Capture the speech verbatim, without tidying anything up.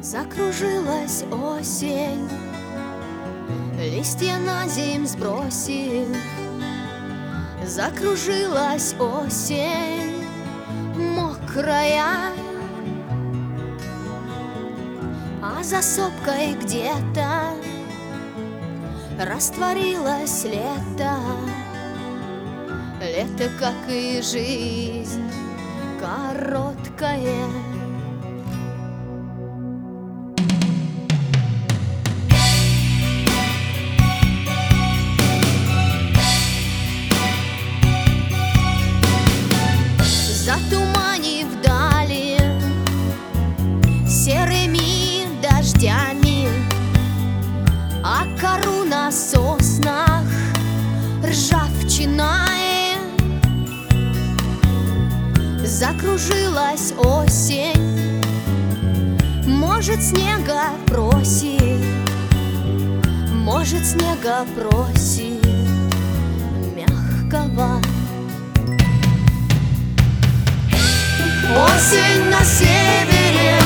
Закружилась осень, листья на земь сбросив. Закружилась осень, мокрая, а за сопкой где-то растворилось лето. Лето, как и жизнь, короткое. Затуманив вдали серыми дождями, а кору на соснах ржавчиной. Закружилась осень, может, снега просит, может, снега просит мягкого. Осень на севере